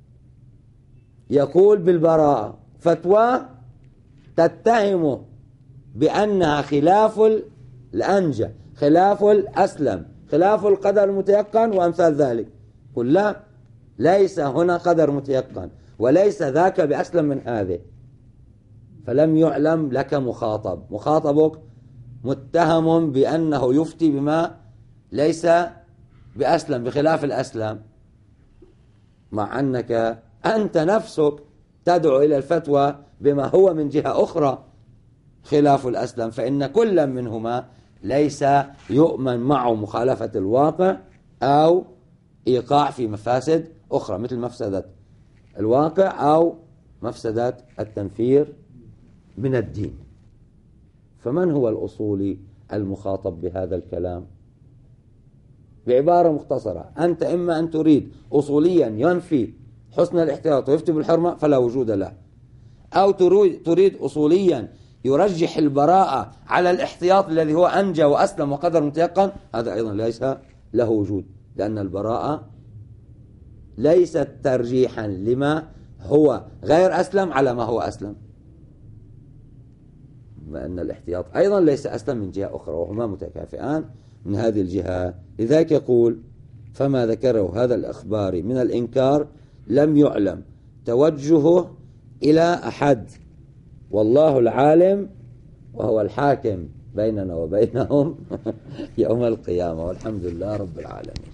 يقول بالبراءة فتوى تتهمه بأنها خلاف الأنجى، خلاف الأسلم، خلاف القدر المتيقن وأمثال ذلك. قل لا، ليس هنا قدر متيقن وليس ذاك بأسلم من هذه، فلم يعلم لك مخاطب. مخاطبك متهم بأنه يفتي بما ليس بأسلم، بخلاف الأسلم، مع أنك أنت نفسك تدعو إلى الفتوى بما هو من جهة أخرى خلاف الأسلم، فإن كل منهما ليس يؤمن معه مخالفة الواقع أو إيقاع في مفاسد أخرى مثل مفسدة الواقع أو مفسدة التنفير من الدين. فمن هو الأصولي المخاطب بهذا الكلام؟ بعبارة مختصرة، أنت إما أن تريد أصوليا ينفي حسن الاحتياط ويفتي بالحرمة فلا وجود له، أو تريد أصوليا يرجح البراءة على الاحتياط الذي هو أنجى وأسلم وقدر متيقن، هذا أيضا ليس له وجود، لأن البراءة ليست ترجيحا لما هو غير أسلم على ما هو أسلم، وأن الاحتياط أيضا ليس أسلم من جهة أخرى، وهما متكافئان من هذه الجهة. لذلك يقول فما ذكره هذا الأخبار من الإنكار لم يعلم توجهه إلى أحد، والله العالم وهو الحاكم بيننا وبينهم يوم القيامة، والحمد لله رب العالمين.